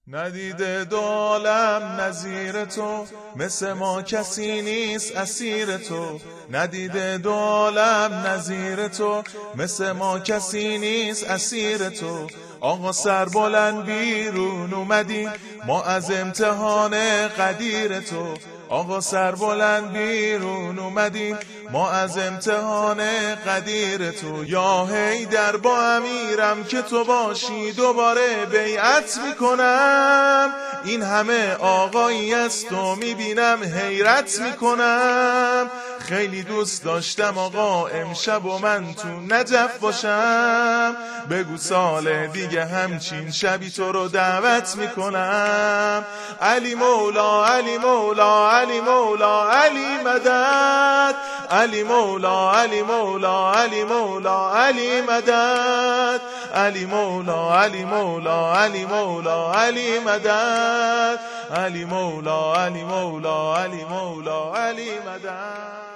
ندیده دو عالم نظیر تو، مثل ما کسی نیست اسیر تو. ندیده دو عالم نظیر تو، مثل ما کسی نیست اسیر تو. آقا سر بلند بیرون اومدیم ما از امتحان قدیر تو. آقا سر بلند بیرون اومدیم ما از امتحان قدیر تو. یا حیدر با امیرم که تو باشی دوباره بیعت میکنم. این همه آقایی از تو میبینم حیرت میکنم. خیلی دوست داشتم آقا امشب و من تو نجف باشم. بگو سال دیگه همچین شبی تو رو دعوت میکنم. علی مولا علی مولا علی مولا علی مدد. علی مولا علی مولا علی مولا علی مدد. علی مولا علی مولا علی مولا علی مدد. علی مولا علی مولا علی مولا علی مدد.